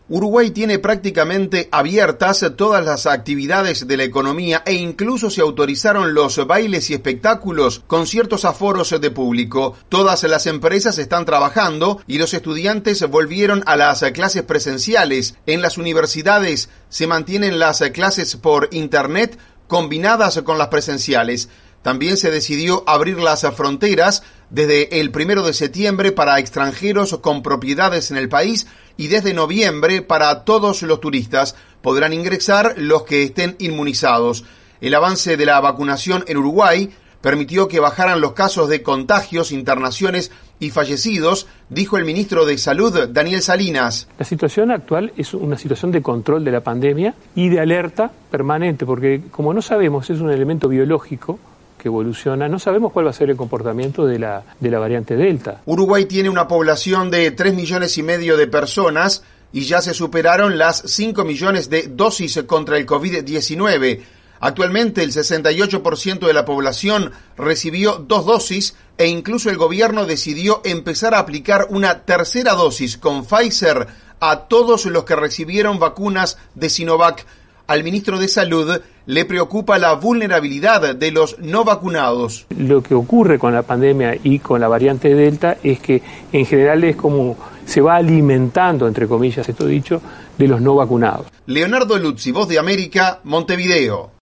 Uruguay tiene prácticamente abiertas todas las actividades de la economía e incluso se autorizaron los bailes y espectáculos con ciertos aforos de público. Todas las empresas están trabajando y los estudiantes volvieron a las clases presenciales. En las universidades se mantienen las clases por internet combinadas con las presenciales. También se decidió abrir las fronteras desde el 1 de septiembre para extranjeros con propiedades en el país y desde noviembre para todos los turistas. Podrán ingresar los que estén inmunizados. El avance de la vacunación en Uruguay permitió que bajaran los casos de contagios, internaciones y fallecidos, dijo el ministro de Salud, Daniel Salinas. La situación actual es una situación de control de la pandemia y de alerta permanente, porque como no sabemos, es un elemento biológico que evoluciona, no sabemos cuál va a ser el comportamiento de la variante Delta. Uruguay tiene una población de 3,5 millones de personas y ya se superaron las 5 millones de dosis contra el COVID-19. Actualmente el 68% de la población recibió 2 dosis e incluso el gobierno decidió empezar a aplicar una tercera dosis con Pfizer a todos los que recibieron vacunas de Sinovac. Al ministro de Salud le preocupa la vulnerabilidad de los no vacunados. Lo que ocurre con la pandemia y con la variante Delta es que en general es como se va alimentando, entre comillas, esto dicho, de los no vacunados. Leonardo Luzzi, Voz de América, Montevideo.